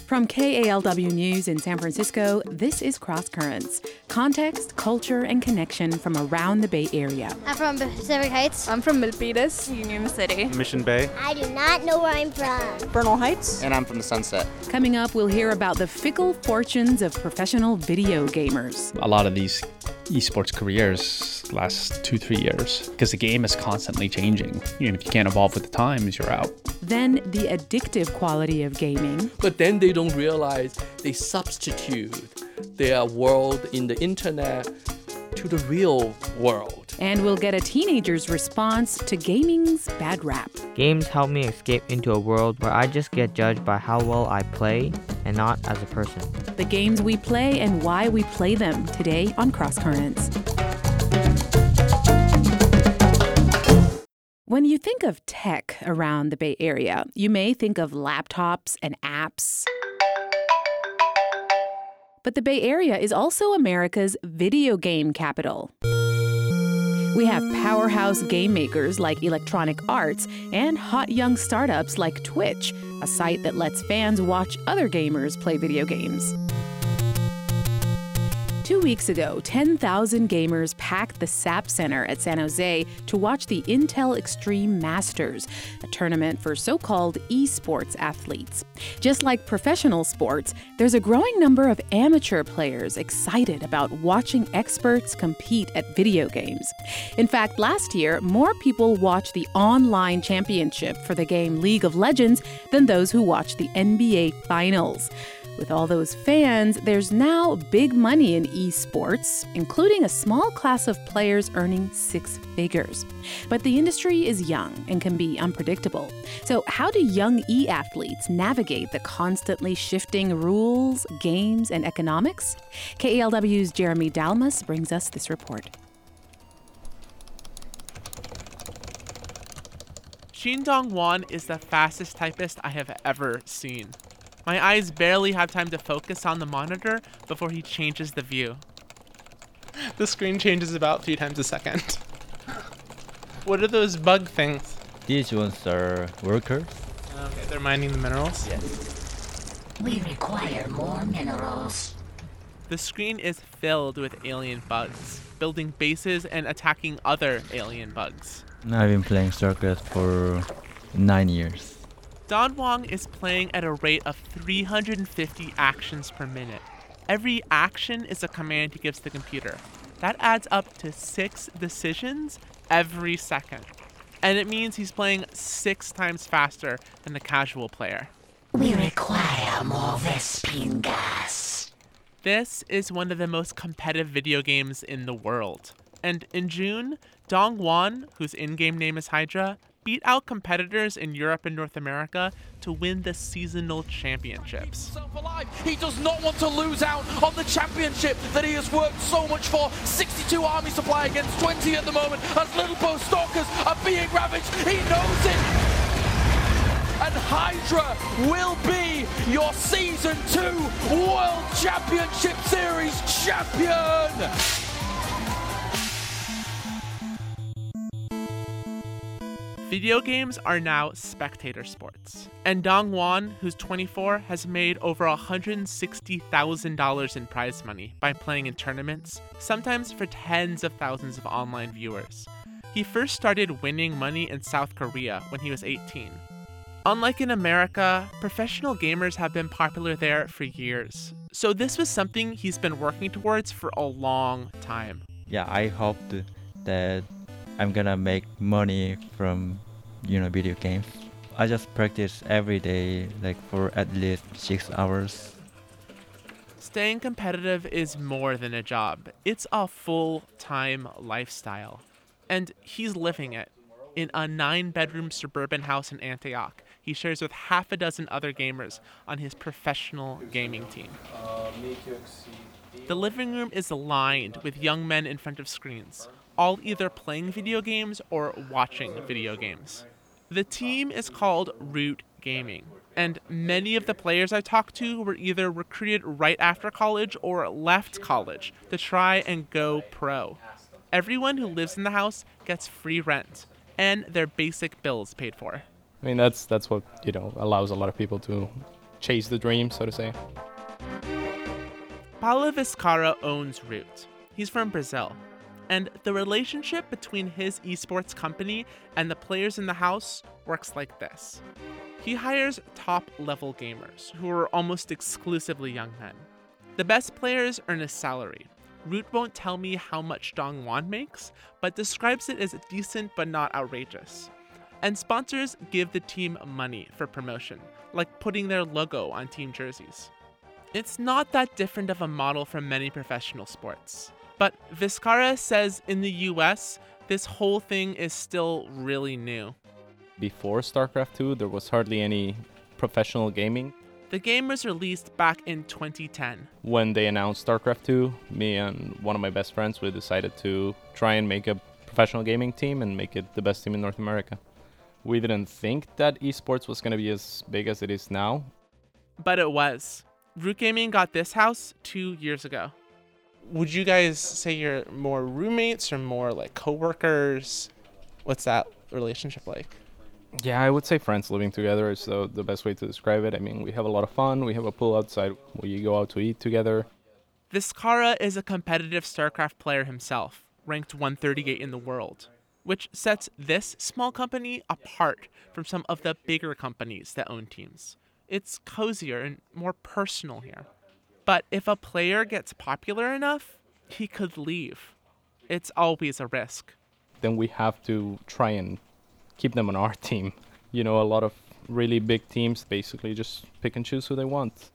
From KALW News in San Francisco, this is Cross Currents. Context, culture, and connection from around the Bay Area. I'm from Pacific Heights. I'm from Milpitas, Union City. Mission Bay. I do not know where I'm from. Bernal Heights. And I'm from the Sunset. Coming up, we'll hear about the fickle fortunes of professional video gamers. A lot of these esports careers last 2-3 years because the game is constantly changing. If you can't evolve with the times, you're out. Then the addictive quality of gaming. But then they don't realize they substitute their world in the internet to the real world. And we'll get a teenager's response to gaming's bad rap. Games help me escape into a world where I just get judged by how well I play and not as a person. The games we play and why we play them today on Cross Currents. When you think of tech around the Bay Area, you may think of laptops and apps. But the Bay Area is also America's video game capital. We have powerhouse game makers like Electronic Arts and hot young startups like Twitch, a site that lets fans watch other gamers play video games. 2 weeks ago, 10,000 gamers packed the SAP Center at San Jose to watch the Intel Extreme Masters, a tournament for so-called esports athletes. Just like professional sports, there's a growing number of amateur players excited about watching experts compete at video games. In fact, last year, more people watched the online championship for the game League of Legends than those who watched the NBA Finals. With all those fans, there's now big money in esports, including a small class of players earning six figures. But the industry is young and can be unpredictable. So how do young e-athletes navigate the constantly shifting rules, games, and economics? KALW's Jeremy Dalmas brings us this report. Shin Dong-won is the fastest typist I have ever seen. My eyes barely have time to focus on the monitor before he changes the view. The screen changes about 3 times a second. What are those bug things? These ones are workers. Okay, they're mining the minerals? Yes. We require more minerals. The screen is filled with alien bugs, building bases and attacking other alien bugs. I've been playing StarCraft for 9 years. Don Wong is playing at a rate of 350 actions per minute. Every action is a command he gives the computer. That adds up to 6 decisions every second. And it means he's playing 6 times faster than the casual player. We require more Vespene gas. This is one of the most competitive video games in the world. And in June, Dong Won, whose in-game name is Hydra, beat out competitors in Europe and North America to win the seasonal championships. He does not want to lose out on the championship that he has worked so much for. 62 armies to play against 20 at the moment as Little Bow Stalkers are being ravaged. He knows it. And Hydra will be your Season 2 World Championship Series champion. Video games are now spectator sports. And Dong Won, who's 24, has made over $160,000 in prize money by playing in tournaments, sometimes for tens of thousands of online viewers. He first started winning money in South Korea when he was 18. Unlike in America, professional gamers have been popular there for years. So this was something he's been working towards for a long time. Yeah, I hope that I'm gonna make money from, video games. I just practice every day, for at least 6 hours. Staying competitive is more than a job. It's a full-time lifestyle. And he's living it. In a 9-bedroom suburban house in Antioch, he shares with half a dozen other gamers on his professional gaming team. The living room is lined with young men in front of screens, all either playing video games or watching video games. The team is called Root Gaming, and many of the players I talked to were either recruited right after college or left college to try and go pro. Everyone who lives in the house gets free rent and their basic bills paid for. I mean, that's what, allows a lot of people to chase the dream, so to say. Paulo Viscara owns Root. He's from Brazil. And the relationship between his esports company and the players in the house works like this. He hires top-level gamers who are almost exclusively young men. The best players earn a salary. Root won't tell me how much Dongwon makes, but describes it as decent but not outrageous. And sponsors give the team money for promotion, like putting their logo on team jerseys. It's not that different of a model from many professional sports. But Viscara says in the US, this whole thing is still really new. Before StarCraft 2, there was hardly any professional gaming. The game was released back in 2010. When they announced StarCraft 2, me and one of my best friends, we decided to try and make a professional gaming team and make it the best team in North America. We didn't think that esports was going to be as big as it is now. But it was. Root Gaming got this house 2 years ago. Would you guys say you're more roommates or more like coworkers? What's that relationship like? Yeah, I would say friends living together is the best way to describe it. I mean, we have a lot of fun. We have a pool outside where you go out to eat together. Viscara is a competitive StarCraft player himself, ranked 138 in the world, which sets this small company apart from some of the bigger companies that own teams. It's cozier and more personal here. But if a player gets popular enough, he could leave. It's always a risk. Then we have to try and keep them on our team. You know, a lot of really big teams basically just pick and choose who they want.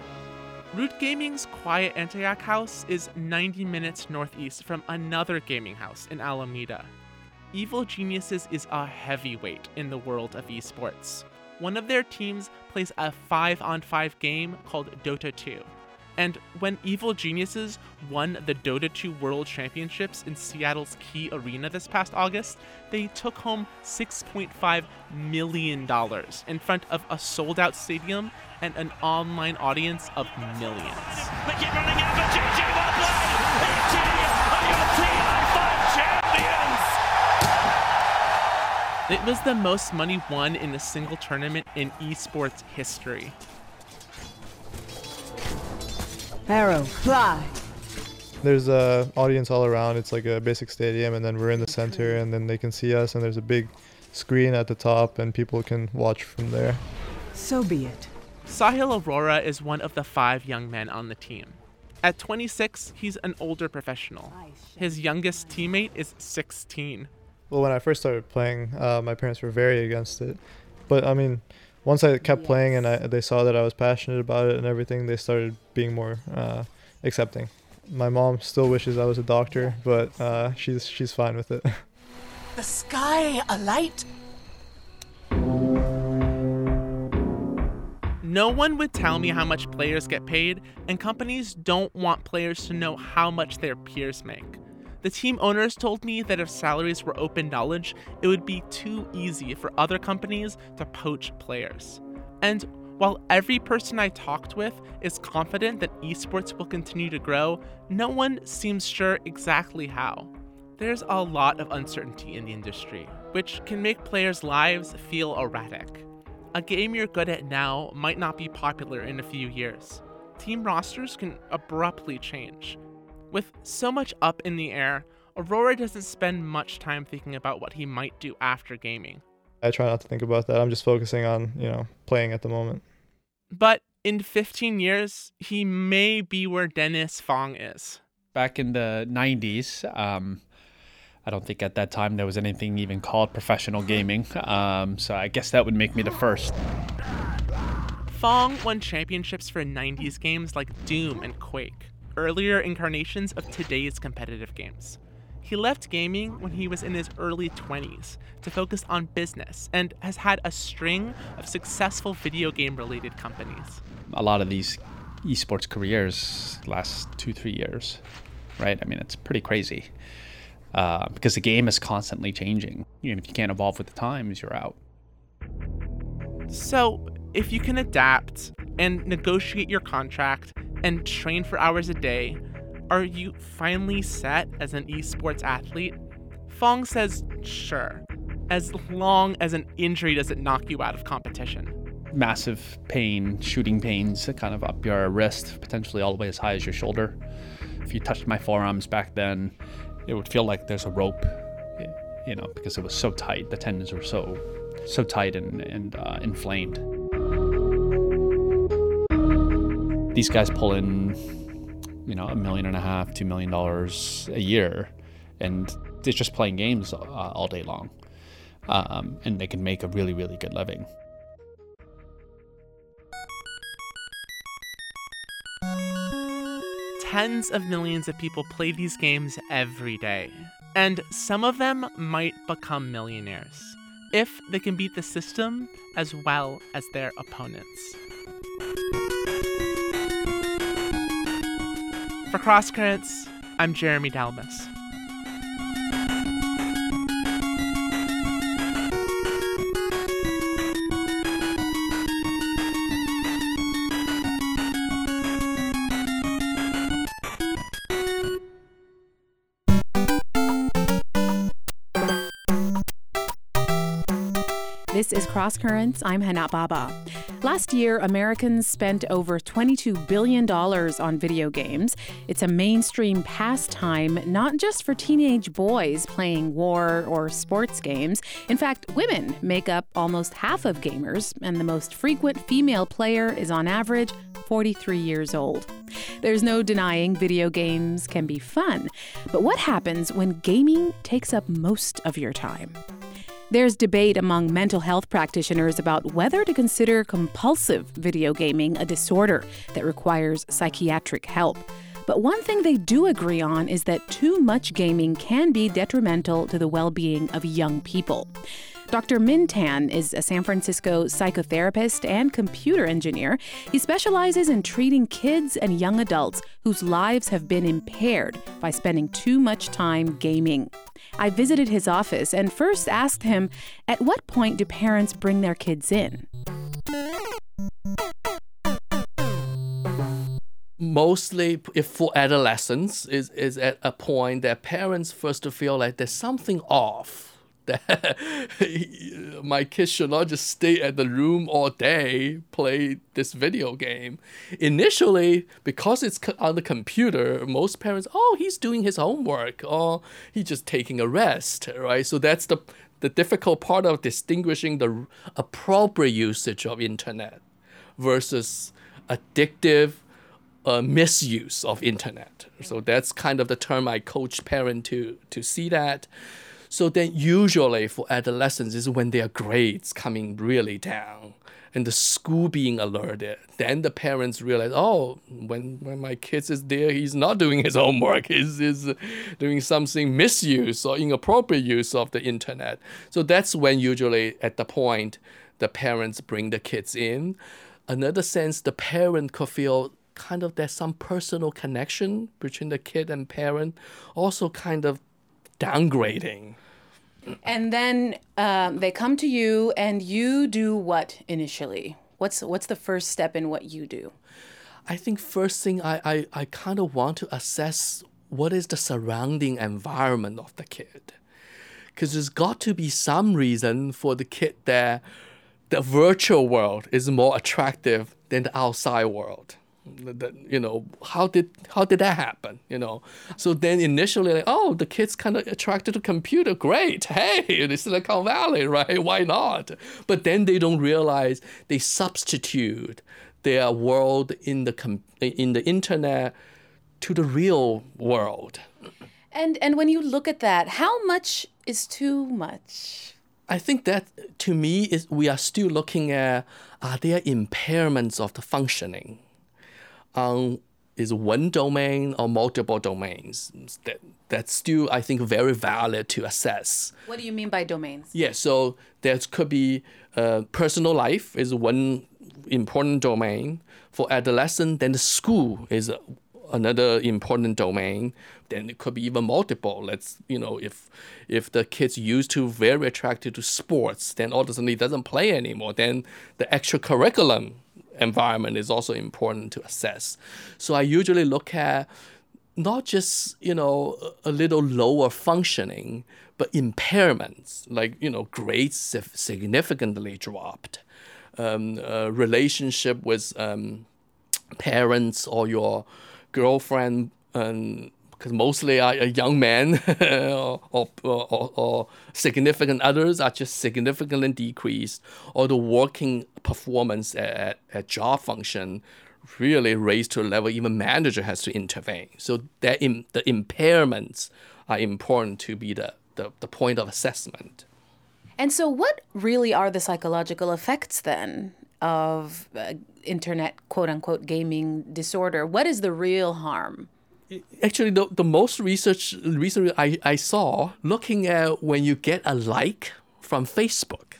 Root Gaming's quiet Antioch house is 90 minutes northeast from another gaming house in Alameda. Evil Geniuses is a heavyweight in the world of esports. One of their teams plays a 5-on-5 game called Dota 2. And when Evil Geniuses won the Dota 2 World Championships in Seattle's Key Arena this past August, they took home $6.5 million in front of a sold-out stadium and an online audience of millions. It was the most money won in a single tournament in esports history. Arrow, fly! There's a audience all around. It's like a basic stadium, and then we're in the center, and then they can see us, and there's a big screen at the top, and people can watch from there. So be it. Sahil Aurora is one of the 5 young men on the team. At 26, he's an older professional. His youngest teammate is 16. Well, when I first started playing, my parents were very against it. But, I mean, once I kept playing and they saw that I was passionate about it and everything, they started being more accepting. My mom still wishes I was a doctor, but she's fine with it. The sky alight? No one would tell me how much players get paid, and companies don't want players to know how much their peers make. The team owners told me that if salaries were open knowledge, it would be too easy for other companies to poach players. And while every person I talked with is confident that esports will continue to grow, no one seems sure exactly how. There's a lot of uncertainty in the industry, which can make players' lives feel erratic. A game you're good at now might not be popular in a few years. Team rosters can abruptly change. With so much up in the air, Aurora doesn't spend much time thinking about what he might do after gaming. I try not to think about that. I'm just focusing on, playing at the moment. But in 15 years, he may be where Dennis Fong is. Back in the 90s, I don't think at that time there was anything even called professional gaming, so I guess that would make me the first. Fong won championships for 90s games like Doom and Quake, earlier incarnations of today's competitive games. He left gaming when he was in his early 20s to focus on business and has had a string of successful video game-related companies. A lot of these esports careers last 2-3 years, right? I mean, it's pretty crazy because the game is constantly changing. If you can't evolve with the times, you're out. So, if you can adapt and negotiate your contract and train for hours a day, are you finally set as an esports athlete? Fong says sure, as long as an injury doesn't knock you out of competition. massive pain, shooting pains kind of up your wrist, potentially all the way as high as your shoulder. If you touched my forearms back then, it would feel like there's a rope, you know, because it was so tight. The tendons were so tight and inflamed. These guys pull in, you know, $1.5 million, $2 million a year, and they're just playing games all day long, and they can make a really, really good living. Tens of millions of people play these games every day, and some of them might become millionaires if they can beat the system as well as their opponents. For Cross Currents, I'm Jeremy Dalmas. This is Cross Currents. I'm Hana Baba. Last year, Americans spent over $22 billion on video games. It's a mainstream pastime, not just for teenage boys playing war or sports games. In fact, women make up almost half of gamers, and the most frequent female player is on average 43 years old. There's no denying video games can be fun, but what happens when gaming takes up most of your time? There's debate among mental health practitioners about whether to consider compulsive video gaming a disorder that requires psychiatric help. But one thing they do agree on is that too much gaming can be detrimental to the well-being of young people. Dr. Min Tan is a San Francisco psychotherapist and computer engineer. He specializes in treating kids and young adults whose lives have been impaired by spending too much time gaming. I visited his office and first asked him, at what point do parents bring their kids in? Mostly, if for adolescents, is at a point that parents first feel like there's something off. That my kids should not just stay at the room all day, play this video game. Initially, because it's on the computer, most parents, he's doing his homework, or he's just taking a rest, right? So that's the difficult part of distinguishing the appropriate usage of internet versus addictive misuse of internet. So that's kind of the term I coach parents to see that. So then usually for adolescents is when their grades coming really down and the school being alerted. Then the parents realize, when my kid is there, he's not doing his homework. He's doing something misuse or inappropriate use of the internet. So that's when usually at the point the parents bring the kids in. Another sense, the parent could feel kind of there's some personal connection between the kid and parent, also kind of downgrading. And then they come to you and you do what initially? What's the first step in what you do? I think first thing I kind of want to assess what is the surrounding environment of the kid. Because there's got to be some reason for the kid that the virtual world is more attractive than the outside world. How did that happen? So then initially, the kid's kind of attracted to computer. Great, hey, it's Silicon Valley, right? Why not? But then they don't realize they substitute their world in the internet to the real world. And when you look at that, how much is too much? I think that to me is we are still looking at are there impairments of the functioning. Is one domain or multiple domains? That's still, I think, very valid to assess. What do you mean by domains? Yeah, so there could be personal life is one important domain. For adolescent, then the school is another important domain. Then it could be even multiple. If the kids used to very attracted to sports, then all of a sudden he doesn't play anymore. Then the extracurriculum environment is also important to assess. So I usually look at not just, a little lower functioning, but impairments, like, grades significantly dropped. relationship with parents or your girlfriend, because mostly are young men or significant others are just significantly decreased, or the working performance at job function really raised to a level even manager has to intervene. So that the impairments are important to be the point of assessment. And so what really are the psychological effects then of internet quote-unquote gaming disorder? What is the real harm? Actually, the most research I saw looking at when you get a like from Facebook,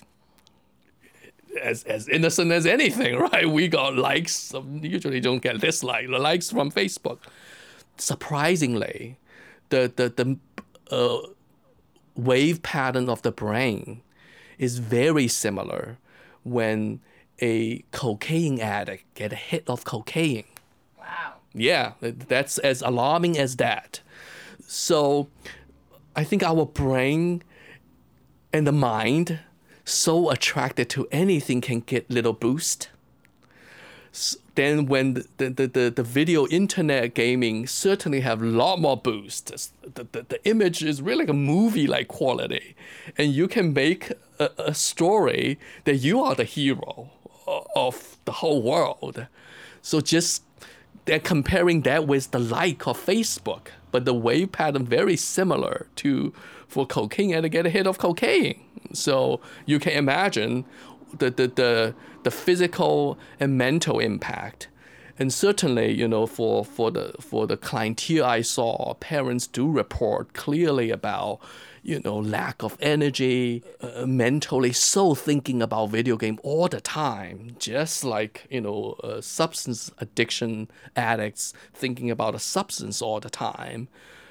as innocent as anything, right? We got likes, usually don't get dislike, the likes from Facebook. Surprisingly, the wave pattern of the brain is very similar when a cocaine addict get a hit of cocaine. Wow. Yeah, that's as alarming as that. So I think our brain and the mind so attracted to anything can get little boost. Then when the video internet gaming certainly have a lot more boost. The image is really like a movie-like quality. And you can make a story that you are the hero of the whole world. So just they're comparing that with the like of Facebook, but the wave pattern very similar to for cocaine and to get a hit of cocaine. So you can imagine the physical and mental impact. And certainly, for the clientele I saw, parents do report clearly about, lack of energy, mentally so thinking about video game all the time, just like, substance addiction addicts thinking about a substance all the time.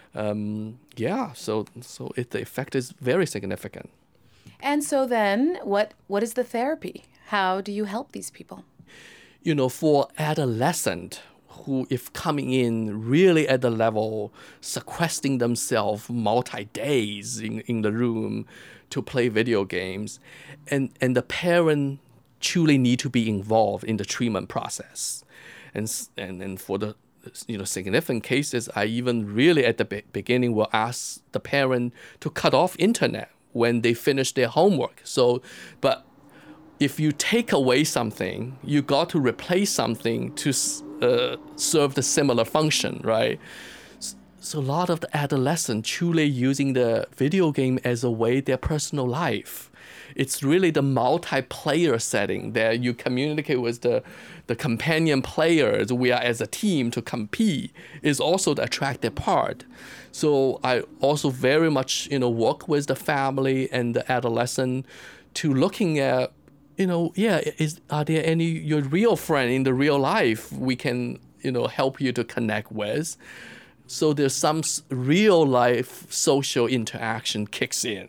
So the effect is very significant. And so then, what is the therapy? How do you help these people? For adolescent who, if coming in really at the level, sequestering themselves multi-days in the room to play video games, and the parent truly need to be involved in the treatment process. And for the significant cases, I even really at the beginning will ask the parent to cut off internet when they finish their homework. But if you take away something, you got to replace something to serve the similar function, right? So a lot of the adolescents truly using the video game as a way their personal life. It's really the multiplayer setting that you communicate with the companion players. We are as a team to compete is also the attractive part. So I also very much, work with the family and the adolescent to looking at, are there any your real friend in the real life we can, help you to connect with? So there's some real life social interaction kicks in.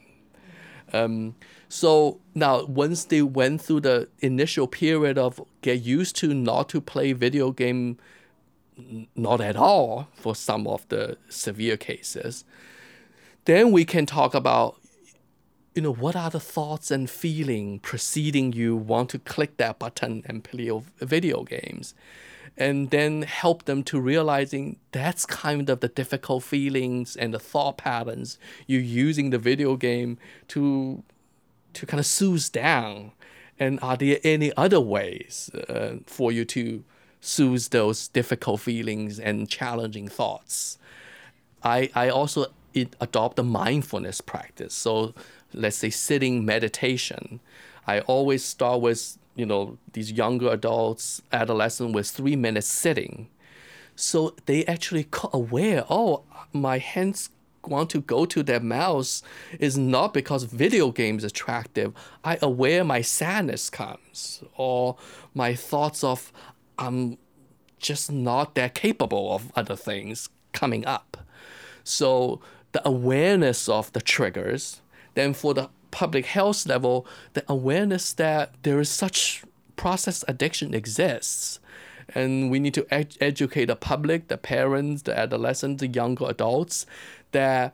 So now once they went through the initial period of get used to not to play video game, not at all for some of the severe cases, then we can talk about, what are the thoughts and feeling preceding you want to click that button and play video games? And then help them to realizing that's kind of the difficult feelings and the thought patterns you're using the video game to kind of soothe down. And are there any other ways for you to soothe those difficult feelings and challenging thoughts? I also adopt a mindfulness practice. So let's say sitting meditation. I always start with, these younger adults, adolescents with 3 minutes sitting. So they actually aware, my hands want to go to their mouth is not because video games attractive. I aware my sadness comes, or my thoughts of I'm just not that capable of other things coming up. So the awareness of the triggers, then for the public health level, the awareness that there is such process addiction exists. And we need to educate the public, the parents, the adolescents, the younger adults, that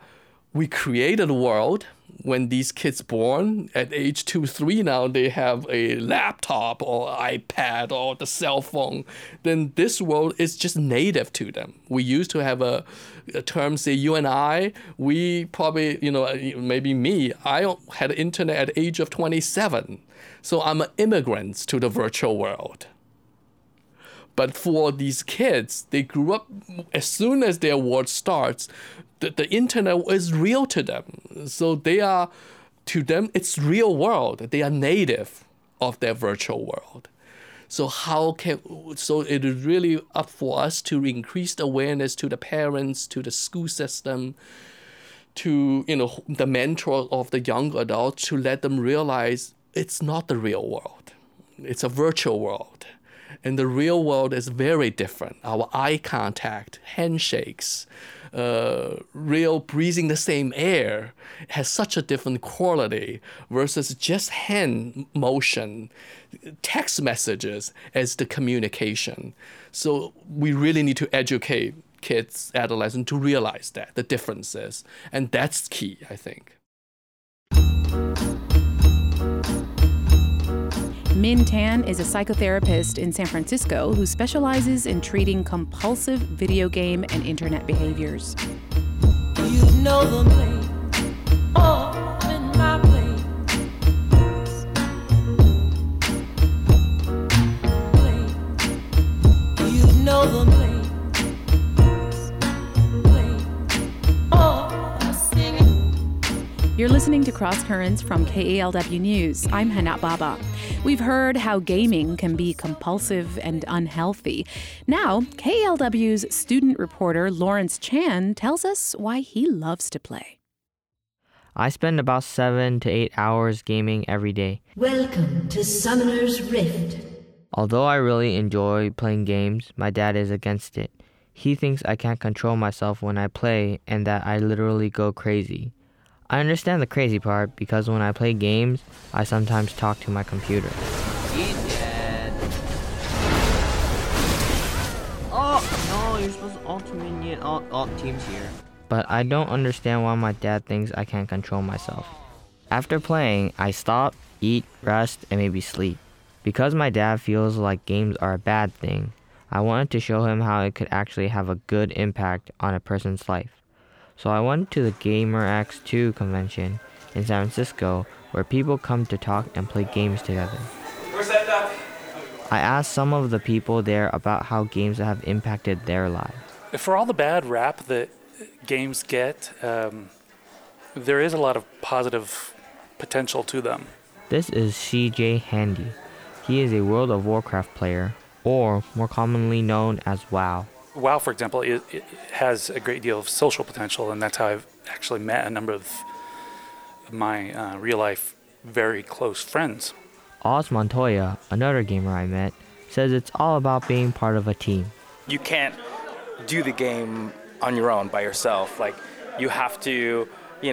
we created a world. When these kids born at age 2, 3 now, they have a laptop or iPad or the cell phone, then this world is just native to them. We used to have a term, say you and I, we probably, maybe me, I had internet at the age of 27. So I'm an immigrant to the virtual world. But for these kids, they grew up, as soon as their world starts, the internet is real to them. So to them, it's real world. They are native of their virtual world. So it is really up for us to increase the awareness to the parents, to the school system, to the mentor of the young adults, to let them realize it's not the real world. It's a virtual world. And the real world is very different. Our eye contact, handshakes, real breathing the same air has such a different quality versus just hand motion, text messages as the communication. So we really need to educate kids, adolescents to realize that, the differences. And that's key, I think. Min Tan is a psychotherapist in San Francisco who specializes in treating compulsive video game and internet behaviors. You know the place, all in my place. You know the place. You're listening to Cross Currents from KALW News. I'm Hanat Baba. We've heard how gaming can be compulsive and unhealthy. Now, KALW's student reporter Lawrence Chan tells us why he loves to play. I spend about 7 to 8 hours gaming every day. Welcome to Summoner's Rift. Although I really enjoy playing games, my dad is against it. He thinks I can't control myself when I play and that I literally go crazy. I understand the crazy part because when I play games, I sometimes talk to my computer. Oh, no, you're supposed to alt teams here. But I don't understand why my dad thinks I can't control myself. After playing, I stop, eat, rest, and maybe sleep. Because my dad feels like games are a bad thing, I wanted to show him how it could actually have a good impact on a person's life. So I went to the GamerX2 convention in San Francisco where people come to talk and play games together. Where's that duck? I asked some of the people there about how games have impacted their lives. For all the bad rap that games get, there is a lot of positive potential to them. This is CJ Handy. He is a World of Warcraft player, or more commonly known as WoW. WoW, for example, it has a great deal of social potential, and that's how I've actually met a number of my real-life, very close friends. Oz Montoya, another gamer I met, says it's all about being part of a team. You can't do the game on your own by yourself. Like, you have to,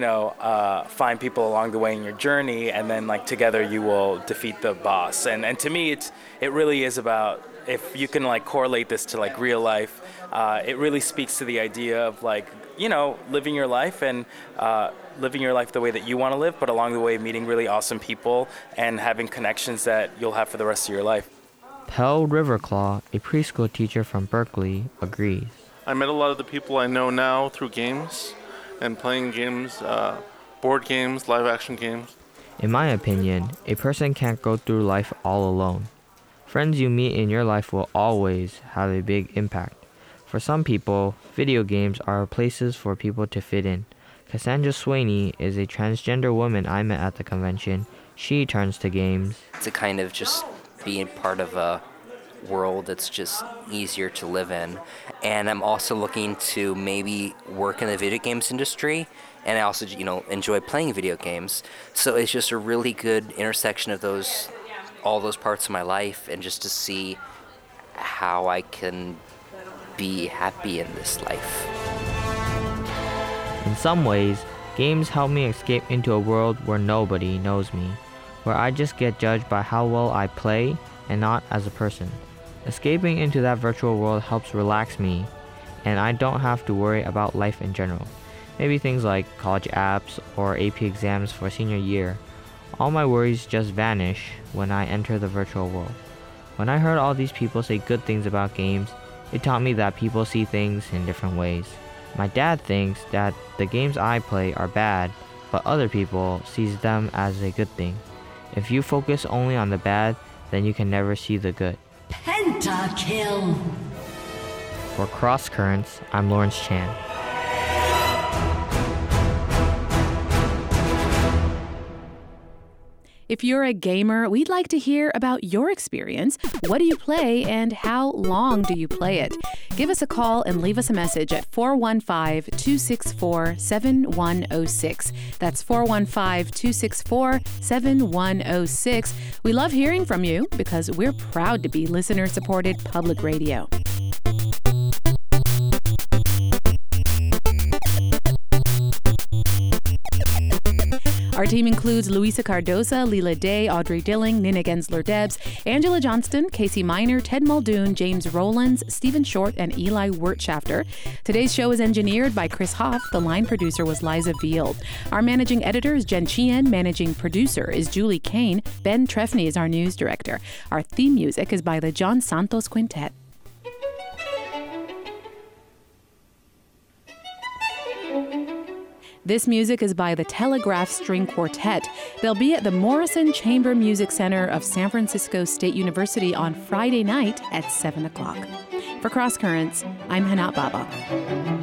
find people along the way in your journey, and then, together you will defeat the boss. And to me, it really is about, if you can correlate this to real life, it really speaks to the idea of living your life and living your life the way that you want to live, but along the way meeting really awesome people and having connections that you'll have for the rest of your life. Pell Riverclaw, a preschool teacher from Berkeley, agrees. I met a lot of the people I know now through games and playing games, board games, live action games. In my opinion, a person can't go through life all alone. Friends you meet in your life will always have a big impact. For some people, video games are places for people to fit in. Cassandra Swaney is a transgender woman I met at the convention. She turns to games to kind of just be part of a world that's just easier to live in. And I'm also looking to maybe work in the video games industry, and I also, enjoy playing video games. So it's just a really good intersection of all those parts of my life, and just to see how I can be happy in this life. In some ways, games help me escape into a world where nobody knows me, where I just get judged by how well I play and not as a person. Escaping into that virtual world helps relax me, and I don't have to worry about life in general. maybe things like college apps or AP exams for senior year. All my worries just vanish when I enter the virtual world. When I heard all these people say good things about games, it taught me that people see things in different ways. My dad thinks that the games I play are bad, but other people sees them as a good thing. If you focus only on the bad, then you can never see the good. Pentakill. For Cross Currents, I'm Lawrence Chan. If you're a gamer, we'd like to hear about your experience. What do you play and how long do you play it? Give us a call and leave us a message at 415-264-7106. That's 415-264-7106. We love hearing from you because we're proud to be listener-supported public radio. Our team includes Luisa Cardoza, Leela Day, Audrey Dilling, Nina Gensler-Debs, Angela Johnston, Casey Miner, Ted Muldoon, James Rowlands, Stephen Short, and Eli Wirtschafter. Today's show is engineered by Chris Hoff. The line producer was Liza Veald. Our managing editor is Jen Chien. Managing producer is Julie Kane. Ben Trefny is our news director. Our theme music is by the John Santos Quintet. This music is by the Telegraph String Quartet. They'll be at the Morrison Chamber Music Center of San Francisco State University on Friday night at 7 o'clock. For Cross Currents, I'm Hanat Baba.